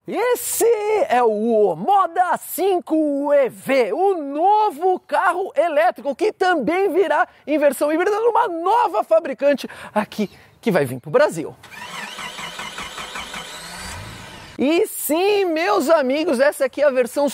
Esse é o Moda 5 EV, o novo carro elétrico que também virá em versão híbrida numa nova fabricante aqui que vai vir para o Brasil. E sim, meus amigos, essa aqui é a versão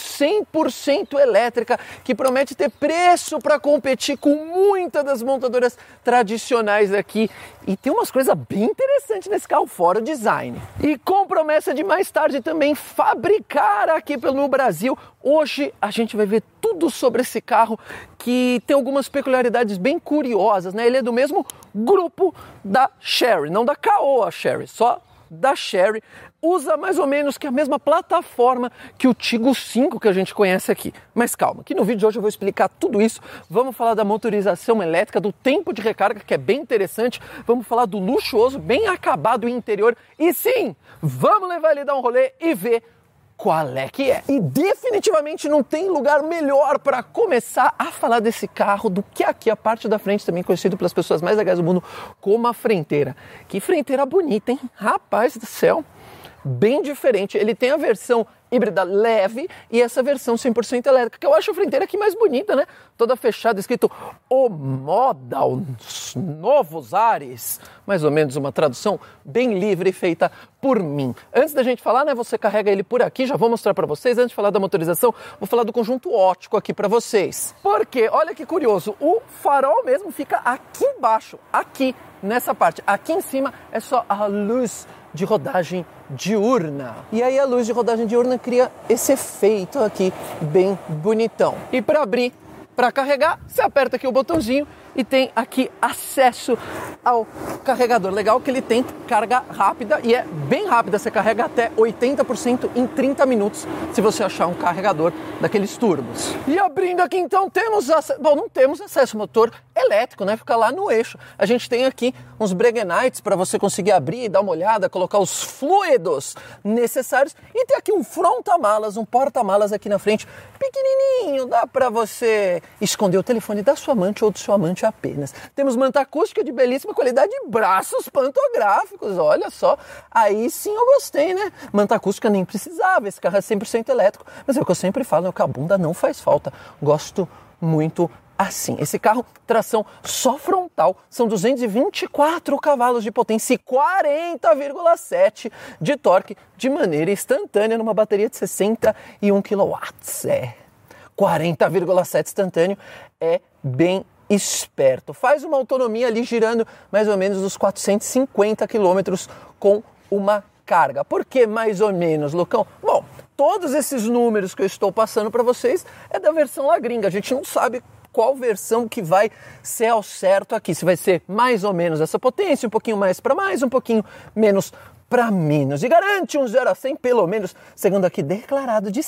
100% elétrica que promete ter preço para competir com muitas das montadoras tradicionais aqui. E tem umas coisas bem interessantes nesse carro, fora o design. E com promessa de mais tarde também fabricar aqui no Brasil. Hoje a gente vai ver tudo sobre esse carro que tem algumas peculiaridades bem curiosas, né? Ele é do mesmo grupo da Chery, não da Caoa Chery, só da Chery. Usa mais ou menos que a mesma plataforma que o Tiggo 5 que a gente conhece aqui. Mas calma, que no vídeo de hoje eu vou explicar tudo isso. Vamos falar da motorização elétrica, do tempo de recarga, que é bem interessante. Vamos falar do luxuoso, bem acabado interior. E sim, vamos levar ele a dar um rolê e ver qual é que é. E definitivamente não tem lugar melhor para começar a falar desse carro do que aqui a parte da frente, também conhecido pelas pessoas mais legais do mundo como a frenteira. Que frenteira bonita, hein? Rapaz do céu! Bem diferente. Ele tem a versão híbrida leve e essa versão 100% elétrica, que eu acho a frenteira aqui mais bonita, né? Toda fechada, escrito O Moda, os novos ares. Mais ou menos uma tradução bem livre feita por mim. Antes da gente falar, né, você carrega ele por aqui, já vou mostrar para vocês. Antes de falar da motorização, vou falar do conjunto óptico aqui para vocês. Porque, olha que curioso, o farol mesmo fica aqui embaixo, aqui nessa parte. Aqui em cima é só a luz de rodagem diurna. E aí a luz de rodagem diurna cria esse efeito aqui bem bonitão. E para abrir, para carregar, você aperta aqui o botãozinho e tem aqui acesso ao carregador. Legal que ele tem carga rápida e é bem rápida, você carrega até 80% em 30 minutos se você achar um carregador daqueles turbos. E abrindo aqui então temos não temos acesso ao motor elétrico, né? Fica lá no eixo. A gente tem aqui uns Breguenites para você conseguir abrir, dar uma olhada, colocar os fluidos necessários e tem aqui um fronta-malas, um porta-malas aqui na frente, pequenininho, dá para você esconder o telefone da sua amante ou do seu amante apenas. Temos manta acústica de belíssima qualidade e braços pantográficos, olha só, aí sim eu gostei, né? Manta acústica nem precisava, esse carro é 100% elétrico, mas é o que eu sempre falo, é que a bunda não faz falta, gosto muito assim. Esse carro, tração só frontal, são 224 cavalos de potência e 40,7 de torque de maneira instantânea numa bateria de 61 kW. 40,7 instantâneo é bem esperto. Faz uma autonomia ali girando mais ou menos uns 450 km com uma carga. Por que mais ou menos, Lucão? Bom, todos esses números que eu estou passando para vocês é da versão La Gringa. A gente não sabe qual versão que vai ser ao certo aqui. Se vai ser mais ou menos essa potência, um pouquinho mais para mais, um pouquinho menos para menos. E garante um 0 a 100, pelo menos, segundo aqui declarado, de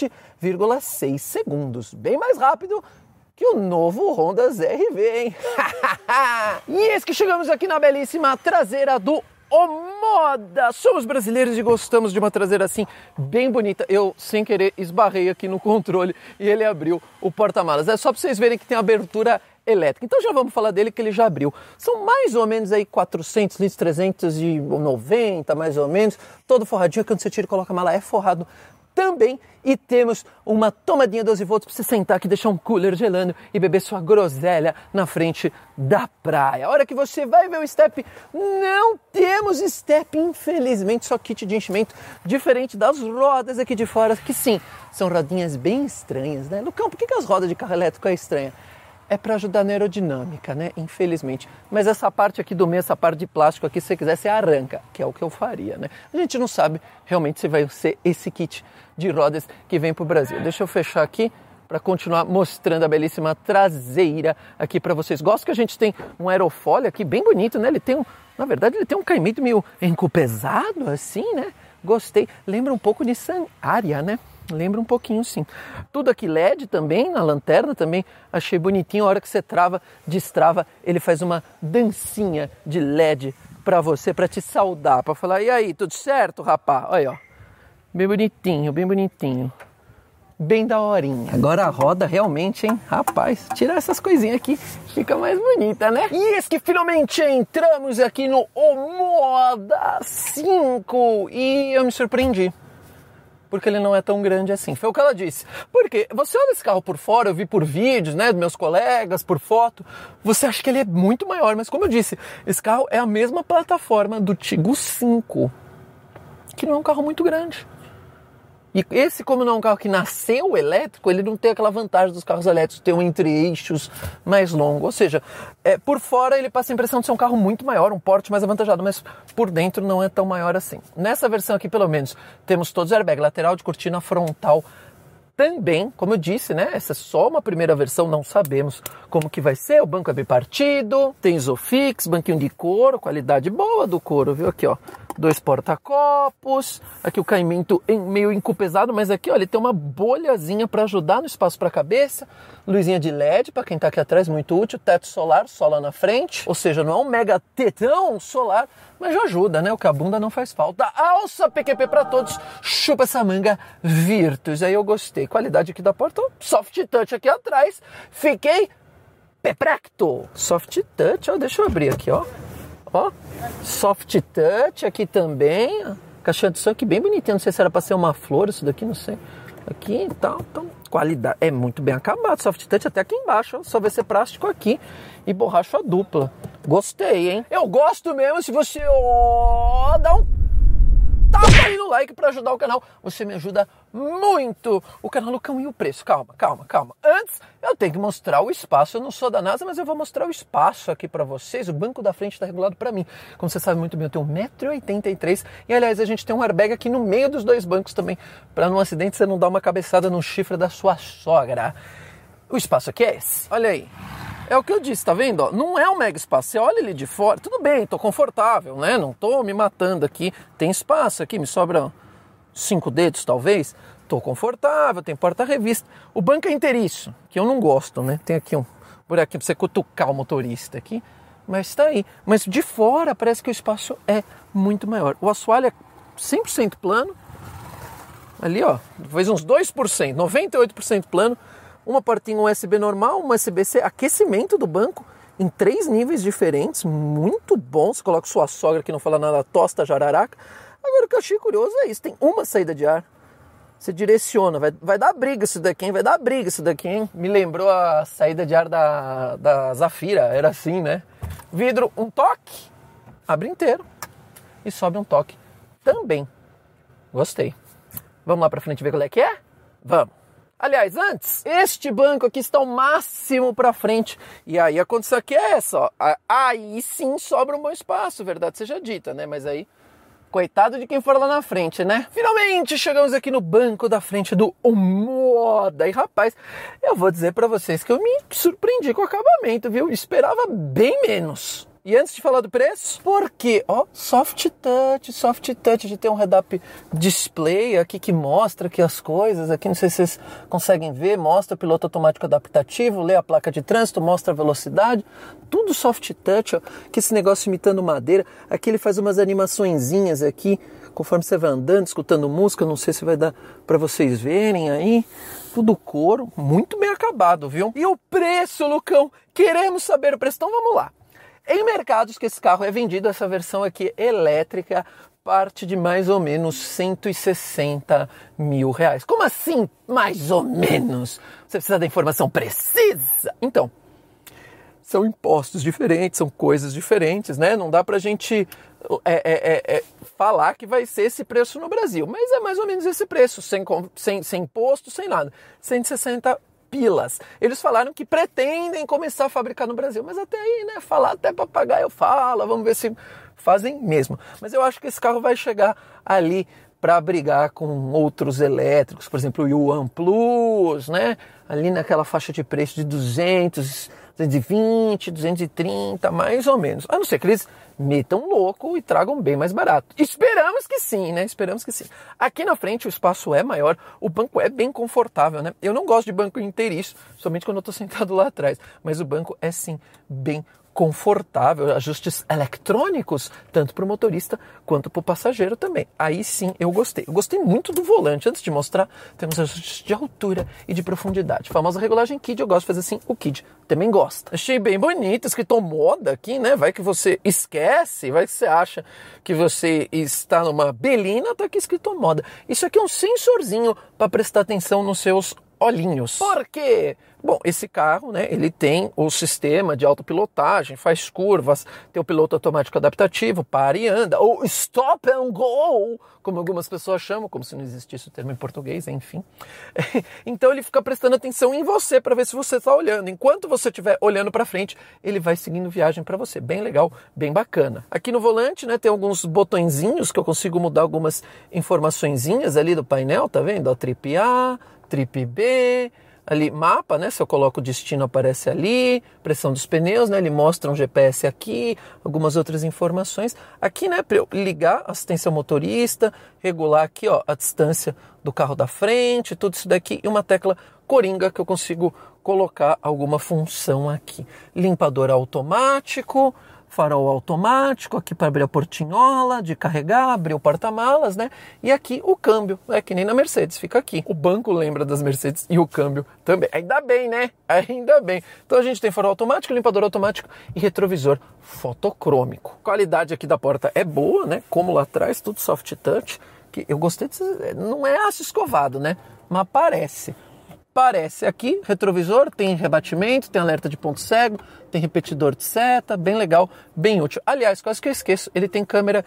7,6 segundos. Bem mais rápido que o novo Honda ZR-V, hein? E eis que chegamos aqui na belíssima traseira do Moda. Somos brasileiros e gostamos de uma traseira assim, bem bonita. Eu, sem querer, esbarrei aqui no controle e ele abriu o porta-malas. É só para vocês verem que tem abertura elétrica. Então já vamos falar dele, que ele já abriu. São mais ou menos aí 400 litros, 390 mais ou menos. Todo forradinho, quando você tira e coloca a mala, é forrado também. E temos uma tomadinha 12 volts para você sentar aqui, deixar um cooler gelando e beber sua groselha na frente da praia. A hora que você vai ver o step, não temos step, infelizmente, só kit de enchimento, diferente das rodas aqui de fora, que sim, são rodinhas bem estranhas, né? Lucão, por que as rodas de carro elétrico é estranha? É para ajudar na aerodinâmica, né? Infelizmente. Mas essa parte aqui do meio, essa parte de plástico aqui, se você quiser, você arranca, que é o que eu faria, né? A gente não sabe realmente se vai ser esse kit de rodas que vem para o Brasil. Deixa eu fechar aqui para continuar mostrando a belíssima traseira aqui para vocês. Gosto que a gente tem um aerofólio aqui bem bonito, né? Ele tem na verdade, ele tem um caimento meio encupesado, assim, né? Gostei. Lembra um pouco de Nissan Ariya, né? Lembra um pouquinho, sim. Tudo aqui LED também, na lanterna também. Achei bonitinho. A hora que você trava, destrava, ele faz uma dancinha de LED para você, para te saudar, para falar, e aí, tudo certo, rapá? Olha, ó. Bem bonitinho, bem bonitinho. Bem daorinha. Agora a roda realmente, hein? Rapaz, tirar essas coisinhas aqui fica mais bonita, né? E eis que finalmente entramos aqui no Moda 5 e eu me surpreendi. porque ele não é tão grande assim. Foi o que ela disse. Porque você olha esse carro por fora, eu vi por vídeos, né, dos meus colegas, por foto, você acha que ele é muito maior, mas como eu disse, esse carro é a mesma plataforma do Tiggo 5, que não é um carro muito grande. E esse, como não é um carro que nasceu elétrico, ele não tem aquela vantagem dos carros elétricos ter um entre-eixos mais longo. Ou seja, por fora ele passa a impressão de ser um carro muito maior, um porte mais avantajado, mas por dentro não é tão maior assim. Nessa versão aqui, pelo menos, temos todos os airbags, lateral, de cortina, frontal. Também, como eu disse, né, essa é só uma primeira versão, não sabemos como que vai ser. O banco é bipartido, tem Isofix, banquinho de couro, qualidade boa do couro, viu? Aqui, ó, 2 porta-copos, aqui o caimento meio encupesado, mas aqui, ó, ele tem uma bolhazinha para ajudar no espaço para a cabeça, luzinha de LED para quem tá aqui atrás, muito útil, teto solar, sola na frente, ou seja, não é um mega tetão solar, mas já ajuda, né? O que a bunda não faz falta. Alça PQP para todos, chupa essa manga Virtus. Aí eu gostei. Qualidade aqui da porta, soft touch aqui atrás. Fiquei perplexo. Soft touch, ó, deixa eu abrir aqui, ó. Ó, soft touch aqui também. Caixinha de som aqui bem bonitinha. Não sei se era para ser uma flor isso daqui, não sei. Aqui e tal, então, qualidade. É muito bem acabado. Soft touch até aqui embaixo, ó. Só vai ser plástico aqui e borracha dupla. Gostei, hein? Eu gosto mesmo se você dá um tapa aí no like para ajudar o canal. Você me ajuda muito. O canal Lucão e o preço. Calma. Antes, eu tenho que mostrar o espaço. Eu não sou da NASA, mas eu vou mostrar o espaço aqui para vocês. O banco da frente está regulado para mim. Como você sabe muito bem, eu tenho 1,83 m. E, aliás, a gente tem um airbag aqui no meio dos dois bancos também, para num acidente você não dar uma cabeçada no chifre da sua sogra. O espaço aqui é esse. Olha aí. É o que eu disse, tá vendo? Ó, não é um mega espaço. Você olha ele de fora, tudo bem, tô confortável, né? Não tô me matando aqui. Tem espaço aqui, me sobram 5 dedos, talvez. Tô confortável, tem porta-revista. O banco é inteiriço, que eu não gosto, né? Tem aqui um buraquinho pra você cutucar o motorista aqui. Mas tá aí. Mas de fora parece que o espaço é muito maior. O assoalho é 100% plano. Ali, ó, fez uns 2%, 98% plano. Uma portinha USB normal, uma USB-C, aquecimento do banco em 3 níveis diferentes, muito bom. Você coloca sua sogra que não fala nada, tosta jararaca. Agora o que eu achei curioso é isso, tem uma saída de ar. Você direciona, vai dar briga isso daqui, hein? Vai dar briga isso daqui, hein? Me lembrou a saída de ar da Zafira, era assim, né? Vidro, um toque, abre inteiro e sobe um toque também. Gostei. Vamos lá pra frente ver qual é que é? Vamos. Aliás, antes, este banco aqui está ao máximo para frente. E aí a condição aqui é essa, ó. Aí sim sobra um bom espaço, verdade seja dita, né? Mas aí, coitado de quem for lá na frente, né? Finalmente chegamos aqui no banco da frente do Moda. E rapaz, eu vou dizer para vocês que eu me surpreendi com o acabamento, viu? Esperava bem menos. E antes de falar do preço, porque, ó, soft touch, de ter um head-up display aqui que mostra aqui as coisas, aqui não sei se vocês conseguem ver, mostra o piloto automático adaptativo, lê a placa de trânsito, mostra a velocidade, tudo soft touch, ó, que esse negócio imitando madeira, aqui ele faz umas animaçõezinhas aqui, conforme você vai andando, escutando música, não sei se vai dar para vocês verem aí, tudo couro, muito bem acabado, viu? E o preço, Lucão, queremos saber o preço, então vamos lá. Em mercados que esse carro é vendido, essa versão aqui elétrica, parte de mais ou menos 160 mil reais. Como assim, mais ou menos? Você precisa da informação precisa? Então, são impostos diferentes, são coisas diferentes, né? Não dá pra gente falar que vai ser esse preço no Brasil, mas é mais ou menos esse preço, sem imposto, sem nada. 160 pilas. Eles falaram que pretendem começar a fabricar no Brasil, mas até aí, né, falar até papagaio fala, vamos ver se fazem mesmo. Mas eu acho que esse carro vai chegar ali para brigar com outros elétricos, por exemplo, o Yuan Plus, né, ali naquela faixa de preço de 200, 220, 230, mais ou menos. A não ser que eles metam louco e tragam bem mais barato. Esperamos que sim, né? Esperamos que sim. Aqui na frente o espaço é maior, o banco é bem confortável, né? Eu não gosto de banco inteiriço, somente quando eu tô sentado lá atrás, mas o banco é sim bem confortável, ajustes eletrônicos, tanto para o motorista quanto para o passageiro também. Aí sim eu gostei. Eu gostei muito do volante. Antes de mostrar, temos ajustes de altura e de profundidade. A famosa regulagem Kid, eu gosto de fazer assim, o Kid também gosta. Achei bem bonito, escrito moda aqui, né? Vai que você esquece, vai que você acha que você está numa Belina, tá aqui escrito moda. Isso aqui é um sensorzinho para prestar atenção nos seus olhinhos. Por quê? Bom, esse carro, né, ele tem o sistema de autopilotagem, faz curvas, tem o piloto automático adaptativo, para e anda, ou stop and go, como algumas pessoas chamam, como se não existisse o termo em português, enfim. Então ele fica prestando atenção em você para ver se você está olhando. Enquanto você estiver olhando para frente, ele vai seguindo viagem para você. Bem legal, bem bacana. Aqui no volante, né, tem alguns botõezinhos que eu consigo mudar algumas informaçõezinhas ali do painel, tá vendo? A trip A, trip B, ali mapa, né? Se eu coloco o destino aparece ali, pressão dos pneus, né? Ele mostra um GPS aqui, algumas outras informações. Aqui, né? Para eu ligar a assistência ao motorista, regular aqui, ó, a distância do carro da frente, tudo isso daqui e uma tecla coringa que eu consigo colocar alguma função aqui. Limpador automático, farol automático, aqui para abrir a portinhola, de carregar, abrir o porta-malas, né? E aqui o câmbio, é que nem na Mercedes, fica aqui. O banco lembra das Mercedes e o câmbio também. Ainda bem, né? Ainda bem. Então a gente tem farol automático, limpador automático e retrovisor fotocrômico. A qualidade aqui da porta é boa, né? Como lá atrás, tudo soft touch. Que eu gostei de... Não é aço escovado, né? Mas parece. Parece aqui, retrovisor, tem rebatimento, tem alerta de ponto cego, tem repetidor de seta, bem legal, bem útil. Aliás, quase que eu esqueço, ele tem câmera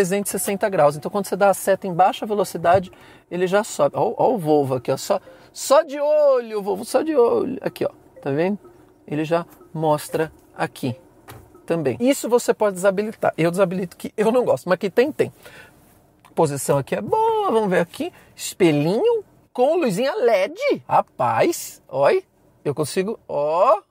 360 graus, então quando você dá a seta em baixa velocidade, ele já sobe. Ó o Volvo aqui, ó, só de olho, o Volvo só de olho. Aqui, ó, tá vendo? Ele já mostra aqui também. Isso você pode desabilitar, eu desabilito que eu não gosto, mas aqui tem. Posição aqui é boa, vamos ver aqui, espelhinho, com luzinha LED. Rapaz, olha, eu consigo, ó.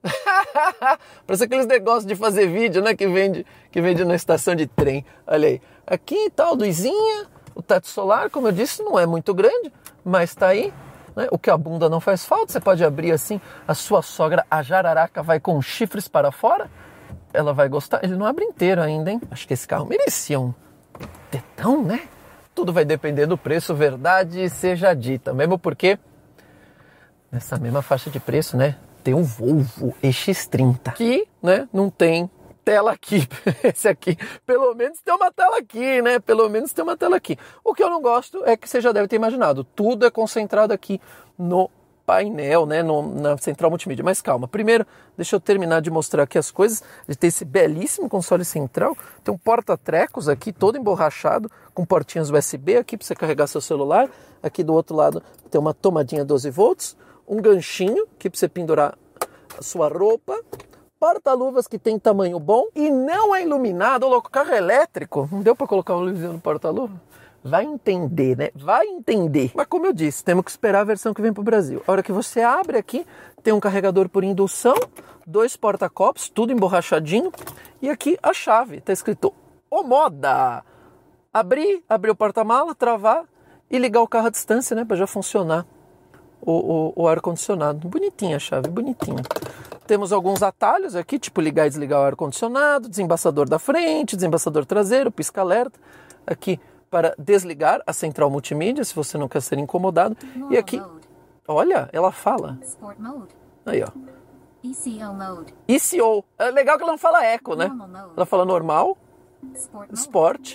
Parece aqueles negócios de fazer vídeo, né, que vende na estação de trem. Olha aí, aqui tá a luzinha, o teto solar, como eu disse, não é muito grande, mas tá aí, né? O que a bunda não faz falta, você pode abrir assim, a sua sogra, a jararaca, vai com chifres para fora, ela vai gostar. Ele não abre inteiro ainda, hein? Acho que esse carro merecia um tetão, né? Tudo vai depender do preço, verdade seja dita. Mesmo porque, nessa mesma faixa de preço, né, tem um Volvo EX30. Que, né, não tem tela aqui. Esse aqui, pelo menos tem uma tela aqui, né? Pelo menos tem uma tela aqui. O que eu não gosto é que você já deve ter imaginado. Tudo é concentrado aqui no painel, né, na central multimídia. Mas calma, primeiro deixa eu terminar de mostrar aqui as coisas. Ele tem esse belíssimo console central, tem um porta-trecos aqui todo emborrachado, com portinhas USB aqui para você carregar seu celular. Aqui do outro lado tem uma tomadinha 12 volts, um ganchinho aqui para você pendurar a sua roupa, porta-luvas que tem tamanho bom e não é iluminado. Ô louco, carro elétrico, não deu para colocar uma luzinha no porta-luva? Vai entender, né? Vai entender. Mas como eu disse, temos que esperar a versão que vem para o Brasil. A hora que você abre aqui, tem um carregador por indução, 2 porta-copos, tudo emborrachadinho. E aqui a chave, tá escrito Omoda. Abrir o porta-mala, travar e ligar o carro à distância, né? Para já funcionar o ar-condicionado. Bonitinha a chave, bonitinha. Temos alguns atalhos aqui, tipo ligar e desligar o ar-condicionado, desembaçador da frente, desembaçador traseiro, pisca-alerta. Aqui para desligar a central multimídia, se você não quer ser incomodado. E aqui, olha, ela fala. Sport mode. Aí, ó. ECO mode. ECO. É legal que ela não fala eco, né? Ela fala normal, Sport.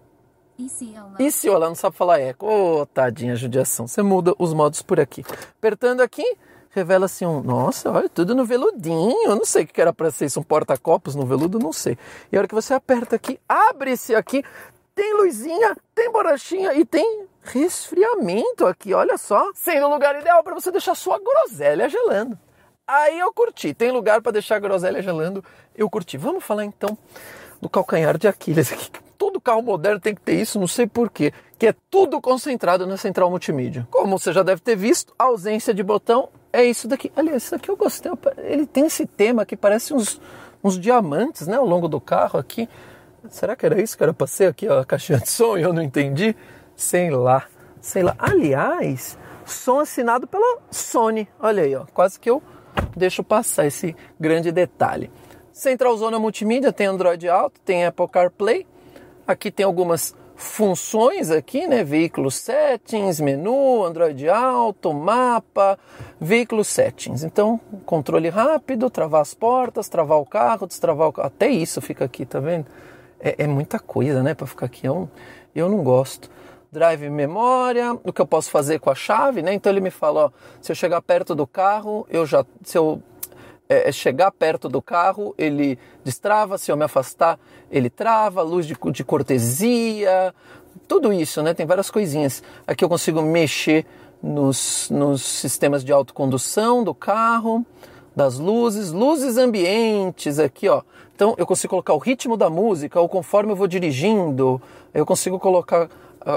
ECO, ela não sabe falar eco. Ô, tadinha, judiação. Você muda os modos por aqui. Apertando aqui, revela-se nossa, olha, tudo no veludinho. Eu não sei o que era para ser isso, um porta-copos no veludo, não sei. E a hora que você aperta aqui, abre-se aqui, tem luzinha, tem borrachinha e tem resfriamento aqui, olha só. Sendo o lugar ideal para você deixar sua groselha gelando. Aí eu curti, tem lugar para deixar a groselha gelando, eu curti. Vamos falar então do calcanhar de Aquiles aqui. Todo carro moderno tem que ter isso, não sei porquê, que é tudo concentrado na central multimídia. Como você já deve ter visto, a ausência de botão é isso daqui. Aliás, isso aqui eu gostei, ele tem esse tema que parece uns diamantes, né, ao longo do carro aqui. Será que era isso que era para ser aqui, ó, a caixinha de som e eu não entendi? Sei lá. Aliás, som assinado pela Sony. Olha aí, ó, quase que eu deixo passar esse grande detalhe. Centralzona multimídia, tem Android Auto, tem Apple CarPlay. Aqui tem algumas funções aqui, né? Veículo Settings, menu, Android Auto, mapa, veículo Settings. Então, controle rápido, travar as portas, travar o carro, destravar o carro. Até isso fica aqui, tá vendo? É muita coisa, né? Pra ficar aqui. Eu não gosto. Drive memória, o que eu posso fazer com a chave, né? Então ele me fala, ó, se eu chegar perto do carro, se eu chegar perto do carro, ele destrava, se eu me afastar, ele trava, luz de cortesia, tudo isso, né? Tem várias coisinhas. Aqui eu consigo mexer nos sistemas de autocondução do carro, das luzes ambientes aqui, ó. Então eu consigo colocar o ritmo da música, ou conforme eu vou dirigindo, eu consigo colocar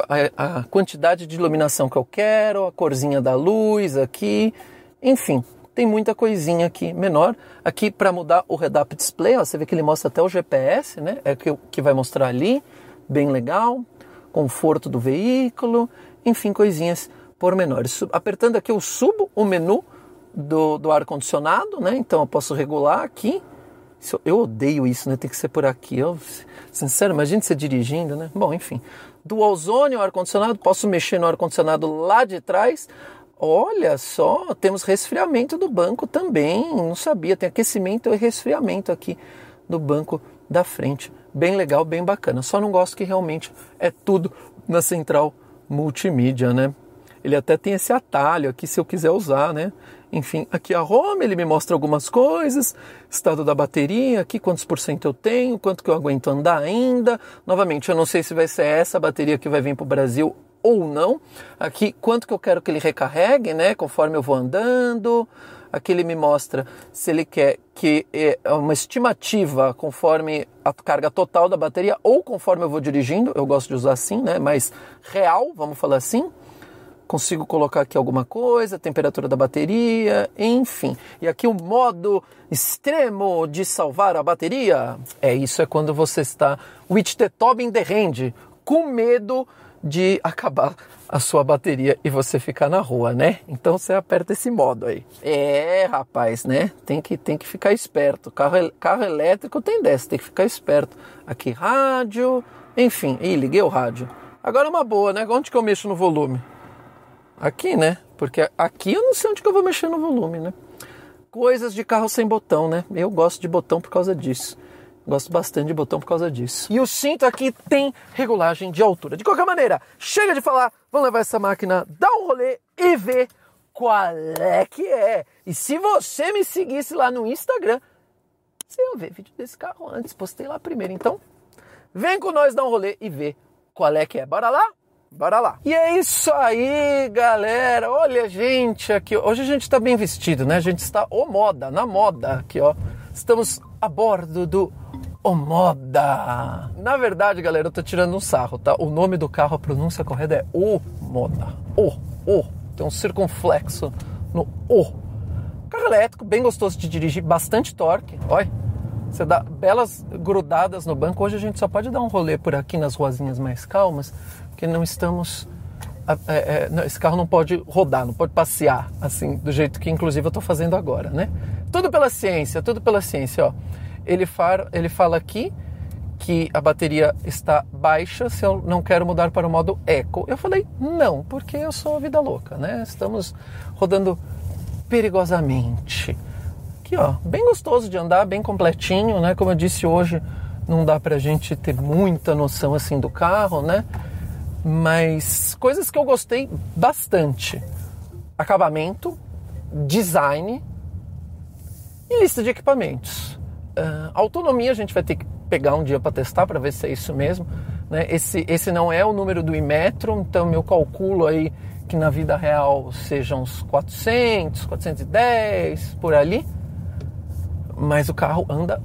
a quantidade de iluminação que eu quero, a corzinha da luz aqui, enfim, tem muita coisinha aqui menor. Aqui para mudar o head-up display, ó, você vê que ele mostra até o GPS, né? É que vai mostrar ali, bem legal, conforto do veículo, enfim, coisinhas pormenores. Apertando aqui eu subo o menu do ar-condicionado, né? Então eu posso regular aqui. Eu odeio isso, né? Tem que ser por aqui. Sincero, imagina você dirigindo, né? Bom, enfim. Dual zone, o ar-condicionado. Posso mexer no ar-condicionado lá de trás. Olha só, temos resfriamento do banco também. Não sabia, tem aquecimento e resfriamento aqui do banco da frente. Bem legal, bem bacana. Só não gosto que realmente é tudo na central multimídia, né? Ele até tem esse atalho aqui se eu quiser usar, né? Enfim, aqui a home, ele me mostra algumas coisas, estado da bateria, aqui quantos % eu tenho, quanto que eu aguento andar ainda. Novamente, eu não sei se vai ser essa bateria que vai vir para o Brasil ou não. Aqui, quanto que eu quero que ele recarregue, né, conforme eu vou andando. Aqui ele me mostra se ele quer que é uma estimativa conforme a carga total da bateria ou conforme eu vou dirigindo. Eu gosto de usar assim, né, mais real, vamos falar assim. Consigo colocar aqui alguma coisa, temperatura da bateria, enfim. E aqui o modo extremo de salvar a bateria. Isso é quando você está with the top in the hand, com medo de acabar a sua bateria e você ficar na rua, né? Então você aperta esse modo aí. Rapaz, né? Tem que ficar esperto. Carro elétrico tem dessa, tem que ficar esperto. Aqui rádio, enfim. Liguei o rádio. Agora uma boa, né? Onde que eu mexo no volume? Aqui, né? Porque aqui eu não sei onde que eu vou mexer no volume, né? Coisas de carro sem botão, né? Eu gosto de botão por causa disso. Gosto bastante de botão por causa disso. E o cinto aqui tem regulagem de altura. De qualquer maneira, chega de falar. Vamos levar essa máquina, dar um rolê e ver qual é que é. E se você me seguisse lá no Instagram, você ia ver vídeo desse carro antes. Postei lá primeiro. Então, vem com nós dar um rolê e ver qual é que é. Bora lá? Bora lá. E é isso aí, galera. Olha, gente, aqui. Hoje a gente tá bem vestido, né? A gente está na moda aqui, ó. Estamos a bordo do Omoda. Na verdade, galera, eu tô tirando um sarro, tá? O nome do carro, a pronúncia correta é Omoda. Tem um circunflexo no O. Carro elétrico, bem gostoso de dirigir, bastante torque. Olha, você dá belas grudadas no banco. Hoje a gente só pode dar um rolê por aqui nas ruazinhas mais calmas, porque não estamos... esse carro não pode rodar, não pode passear, assim, do jeito que inclusive eu estou fazendo agora, né? Tudo pela ciência, ó. Ele fala aqui que a bateria está baixa se eu não quero mudar para o modo Eco. Eu falei, não, porque eu sou vida louca, né? Estamos rodando perigosamente. Aqui, ó, bem gostoso de andar, bem completinho, né? Como eu disse hoje, não dá pra gente ter muita noção, assim, do carro, né? Mas coisas que eu gostei bastante: acabamento, design e lista de equipamentos. Autonomia a gente vai ter que pegar um dia para testar para ver se é isso mesmo, né? Esse não é o número do Imetro, então eu calculo aí que na vida real sejam uns 400, 410 por ali, mas o carro anda,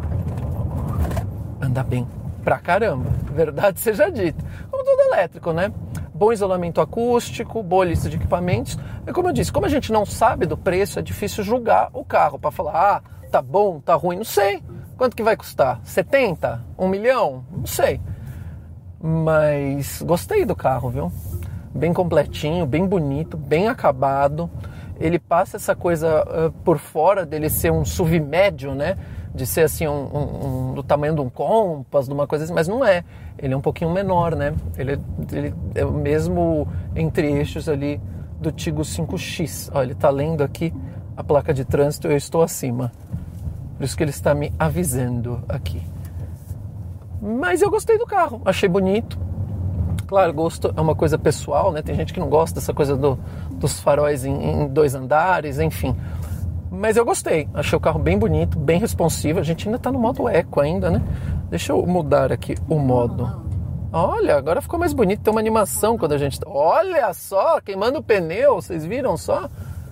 anda bem pra caramba, verdade seja dita, como todo elétrico, né? Bom isolamento acústico, boa lista de equipamentos. E como eu disse, como a gente não sabe do preço, é difícil julgar o carro para falar, tá bom, tá ruim, não sei. Quanto que vai custar? 70? 1 milhão? Não sei. Mas gostei do carro, viu? Bem completinho, bem bonito, bem acabado. Ele passa essa coisa por fora dele ser um SUV médio, né? de ser assim do tamanho de um Compass, de uma coisa assim, mas não é. Ele é um pouquinho menor, né? Ele é o mesmo entre eixos ali do Tigo 5X. Ó, ele tá lendo aqui a placa de trânsito, eu estou acima. Por isso que ele está me avisando aqui. Mas eu gostei do carro, achei bonito. Claro, gosto é uma coisa pessoal, né? Tem gente que não gosta dessa coisa dos faróis em 2 andares, enfim. Mas eu gostei, achei o carro bem bonito, bem responsivo. A gente ainda está no modo Eco ainda, né? Deixa eu mudar aqui o modo. Olha, agora ficou mais bonito, tem uma animação quando a gente... Olha só, queimando o pneu, vocês viram só?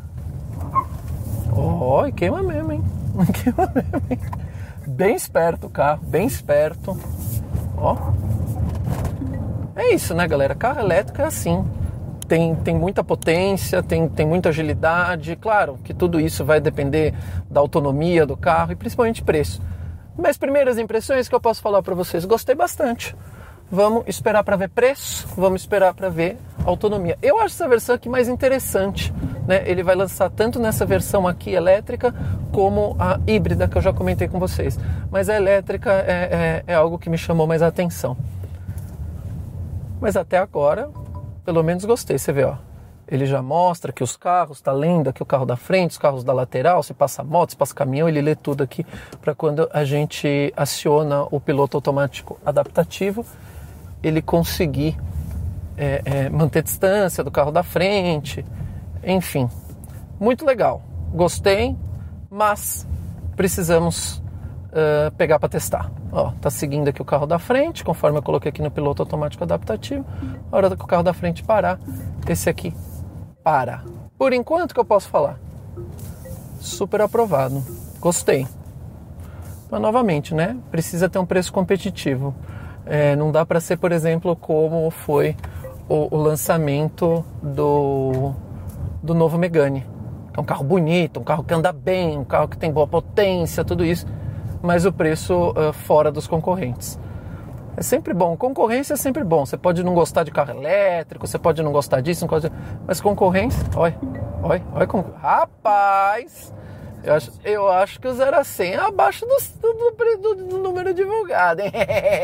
Oh, e queima mesmo, hein? Queima mesmo, hein? Bem esperto o carro, bem esperto. Ó. É isso, né, galera? Carro elétrico é assim. Tem muita potência, tem muita agilidade. Claro que tudo isso vai depender da autonomia do carro e principalmente preço. Mas primeiras impressões que eu posso falar para vocês, gostei bastante. Vamos esperar para ver preço, vamos esperar para ver autonomia. Eu acho essa versão aqui mais interessante, né? Ele vai lançar tanto nessa versão aqui elétrica como a híbrida que eu já comentei com vocês. Mas a elétrica é algo que me chamou mais a atenção. Mas até agora, pelo menos gostei. Você vê, ó, ele já mostra que os carros, tá lendo aqui o carro da frente, os carros da lateral, se passa moto, se passa caminhão, ele lê tudo aqui para quando a gente aciona o piloto automático adaptativo, ele conseguir manter distância do carro da frente, enfim. Muito legal, gostei, mas precisamos pegar para testar. Ó, tá seguindo aqui o carro da frente, conforme eu coloquei aqui no piloto automático adaptativo. A hora que o carro da frente parar, esse aqui para. Por enquanto, que eu posso falar? Super aprovado. Gostei. Mas novamente, né? Precisa ter um preço competitivo. Não dá para ser, por exemplo, como foi o lançamento do novo Megane. É um carro bonito, um carro que anda bem, um carro que tem boa potência, tudo isso. Mas o preço fora dos concorrentes. É sempre bom, concorrência é sempre bom. Você pode não gostar de carro elétrico, você pode não gostar disso, não gosta de... mas concorrência, olha como... Rapaz, eu acho que o 0 a 100 é abaixo do número divulgado, hein?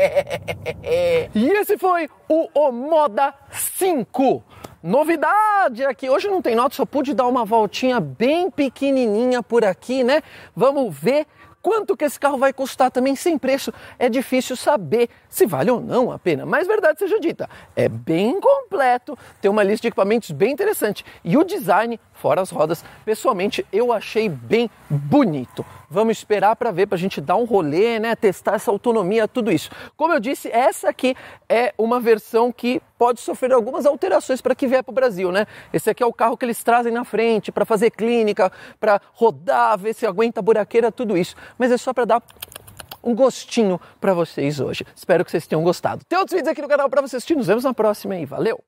E esse foi o Moda 5. Novidade aqui, hoje não tem nota, só pude dar uma voltinha bem pequenininha por aqui, né? Vamos ver quanto que esse carro vai custar também sem preço. É difícil saber se vale ou não a pena, mas verdade seja dita, é bem completo, tem uma lista de equipamentos bem interessante e o design, fora as rodas, pessoalmente eu achei bem bonito. Vamos esperar para ver, para a gente dar um rolê, né, testar essa autonomia, tudo isso. Como eu disse, essa aqui é uma versão que pode sofrer algumas alterações para que vier para o Brasil, né? Esse aqui é o carro que eles trazem na frente para fazer clínica, para rodar, ver se aguenta a buraqueira, tudo isso. Mas é só para dar um gostinho para vocês hoje. Espero que vocês tenham gostado. Tem outros vídeos aqui no canal para você assistir. Nos vemos na próxima e valeu!